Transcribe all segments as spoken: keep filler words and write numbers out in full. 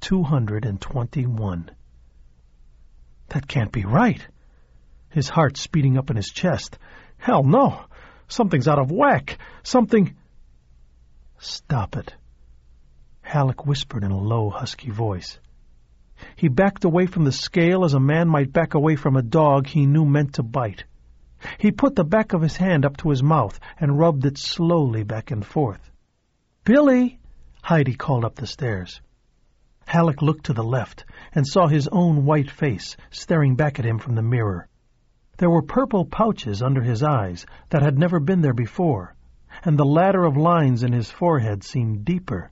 two hundred twenty-one. That can't be right. His heart speeding up in his chest. Hell no! Something's out of whack! Something... Stop it. Halleck whispered in a low, husky voice. He backed away from the scale as a man might back away from a dog he knew meant to bite. He put the back of his hand up to his mouth and rubbed it slowly back and forth. "Billy!" Heidi called up the stairs. Halleck looked to the left and saw his own white face staring back at him from the mirror. There were purple pouches under his eyes that had never been there before, and the ladder of lines in his forehead seemed deeper.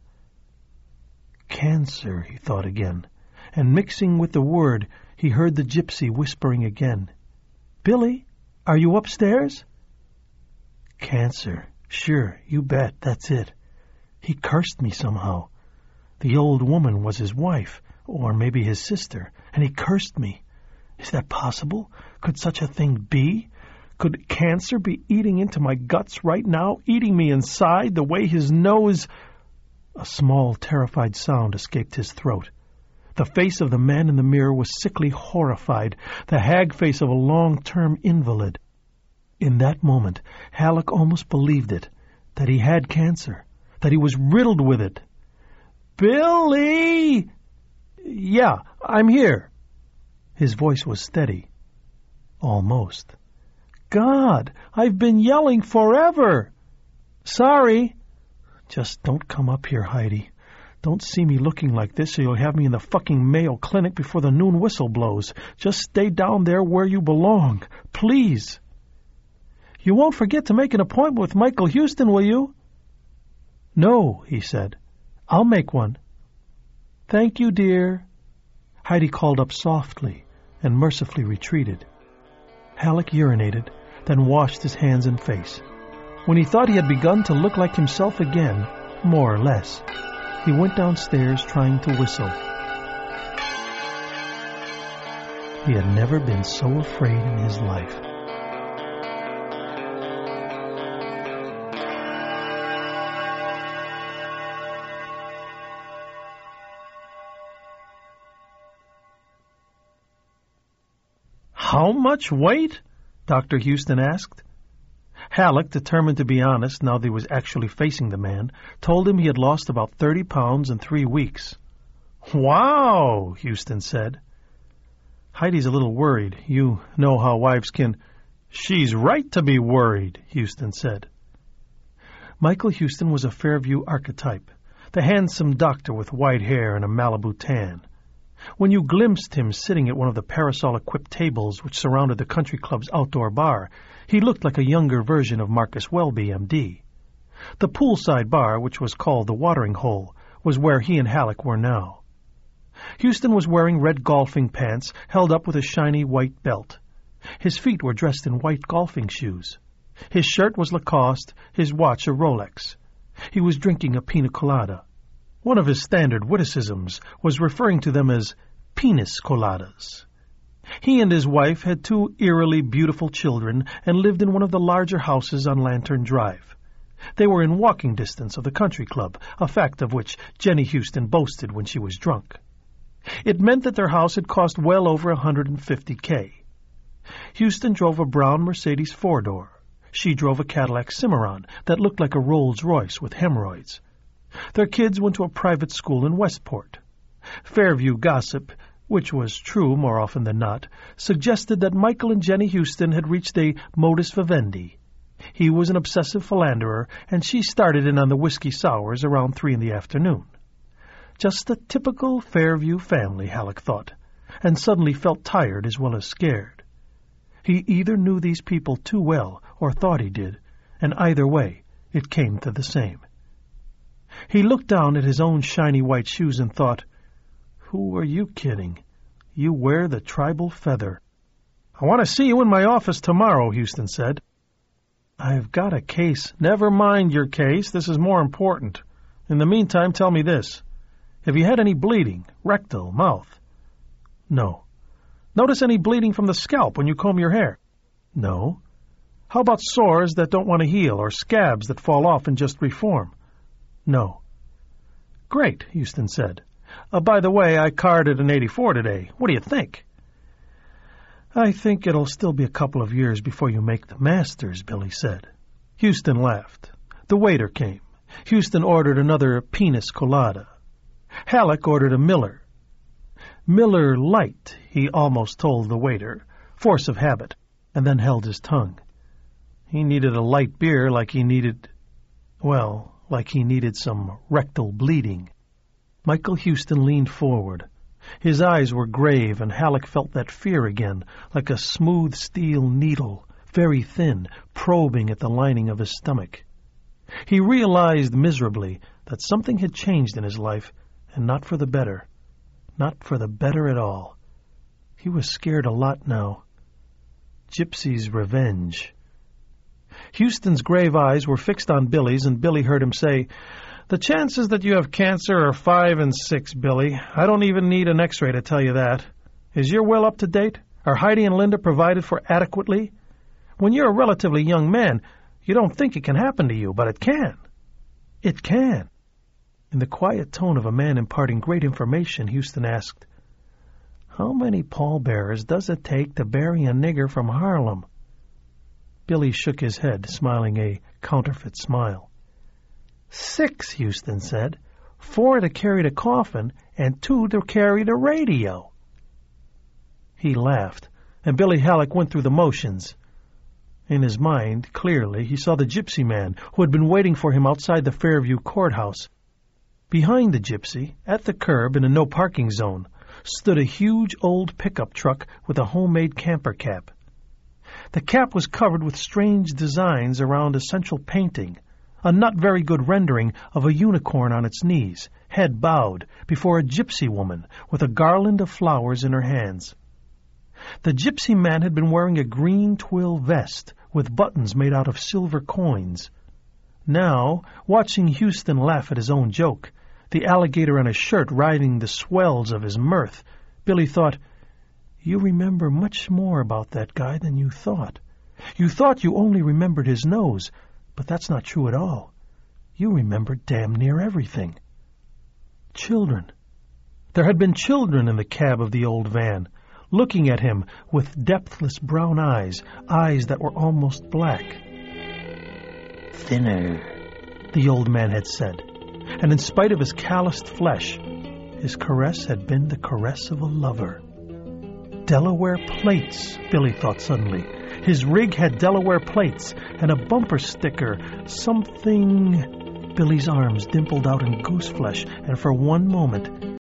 Cancer, he thought again, and mixing with the word, he heard the gypsy whispering again. "Billy, are you upstairs?" Cancer. Sure, you bet, that's it. He cursed me somehow. The old woman was his wife, or maybe his sister, and he cursed me. Is that possible? Could such a thing be? Could cancer be eating into my guts right now, eating me inside the way his nose... A small, terrified sound escaped his throat. The face of the man in the mirror was sickly horrified, the hag face of a long-term invalid. In that moment, Halleck almost believed it, that he had cancer, that he was riddled with it. "Billy!" "Yeah, I'm here." His voice was steady. Almost. "God, I've been yelling forever." "Sorry." "Just don't come up here, Heidi. Don't see me looking like this or you'll have me in the fucking Mayo Clinic before the noon whistle blows. Just stay down there where you belong. Please." "You won't forget to make an appointment with Michael Houston, will you?" "No," he said. "I'll make one." "Thank you, dear." Heidi called up softly and mercifully retreated. Halleck urinated, then washed his hands and face. When he thought he had begun to look like himself again, more or less, he went downstairs trying to whistle. He had never been so afraid in his life. "How much weight?" Doctor Houston asked. Halleck, determined to be honest now that he was actually facing the man, told him he had lost about thirty pounds in three weeks. "Wow," Houston said. "Heidi's a little worried. You know how wives can—" "She's right to be worried," Houston said. Michael Houston was a Fairview archetype, the handsome doctor with white hair and a Malibu tan. When you glimpsed him sitting at one of the parasol-equipped tables which surrounded the country club's outdoor bar, he looked like a younger version of Marcus Welby, M D. The poolside bar, which was called the Watering Hole, was where he and Halleck were now. Houston was wearing red golfing pants held up with a shiny white belt. His feet were dressed in white golfing shoes. His shirt was Lacoste, his watch a Rolex. He was drinking a pina colada. One of his standard witticisms was referring to them as penis coladas. He and his wife had two eerily beautiful children and lived in one of the larger houses on Lantern Drive. They were in walking distance of the country club, a fact of which Jenny Houston boasted when she was drunk. It meant that their house had cost well over one hundred fifty thousand dollars. Houston drove a brown Mercedes four-door. She drove a Cadillac Cimarron that looked like a Rolls-Royce with hemorrhoids. Their kids went to a private school in Westport. Fairview gossip, which was true more often than not, suggested that Michael and Jenny Houston had reached a modus vivendi. He was an obsessive philanderer, and she started in on the whiskey sours around three in the afternoon. Just a typical Fairview family, Halleck thought, and suddenly felt tired as well as scared. He either knew these people too well or thought he did, and either way, it came to the same. He looked down at his own shiny white shoes and thought, "Who are you kidding? You wear the tribal feather." "I want to see you in my office tomorrow," Houston said. "I've got a case." "Never mind your case. This is more important. In the meantime, tell me this. Have you had any bleeding? Rectal, mouth?" "No." "Notice any bleeding from the scalp when you comb your hair?" "No." "How about sores that don't want to heal or scabs that fall off and just reform?" "No." "Great," Houston said. Uh, by the way, I carded an eighty-four today. What do you think? I think it'll still be a couple of years before you make the Masters, Billy said. Houston laughed. The waiter came. Houston ordered another Pinas Colada. Halleck ordered a Miller. Miller Light, he almost told the waiter, force of habit, and then held his tongue. He needed a light beer like he needed, well, like he needed some rectal bleeding. Michael Houston leaned forward. His eyes were grave, and Halleck felt that fear again, like a smooth steel needle, very thin, probing at the lining of his stomach. He realized miserably that something had changed in his life, and not for the better. Not for the better at all. He was scared a lot now. Gypsy's revenge. Houston's grave eyes were fixed on Billy's, and Billy heard him say, "The chances that you have cancer are five and six, Billy. I don't even need an x-ray to tell you that. Is your will up to date? Are Heidi and Linda provided for adequately? When you're a relatively young man, you don't think it can happen to you, but it can. It can." In the quiet tone of a man imparting great information, Houston asked, "How many pallbearers does it take to bury a nigger from Harlem?" Billy shook his head, smiling a counterfeit smile. Six, Houston said. Four to carry the coffin, and two to carry the radio. He laughed, and Billy Halleck went through the motions. In his mind, clearly, he saw the gypsy man who had been waiting for him outside the Fairview courthouse. Behind the gypsy, at the curb in a no-parking zone, stood a huge old pickup truck with a homemade camper cap. The cap was covered with strange designs around a central painting, a not very good rendering of a unicorn on its knees, head bowed, before a gypsy woman with a garland of flowers in her hands. The gypsy man had been wearing a green twill vest with buttons made out of silver coins. Now, watching Houston laugh at his own joke, the alligator on his shirt riding the swells of his mirth, Billy thought, "You remember much more about that guy than you thought. You thought you only remembered his nose, but that's not true at all. You remembered damn near everything." Children. There had been children in the cab of the old van, looking at him with depthless brown eyes, eyes that were almost black. "Thinner," the old man had said, and in spite of his calloused flesh, his caress had been the caress of a lover. Delaware plates, Billy thought suddenly. His rig had Delaware plates and a bumper sticker, something... Billy's arms dimpled out in goose flesh, and for one moment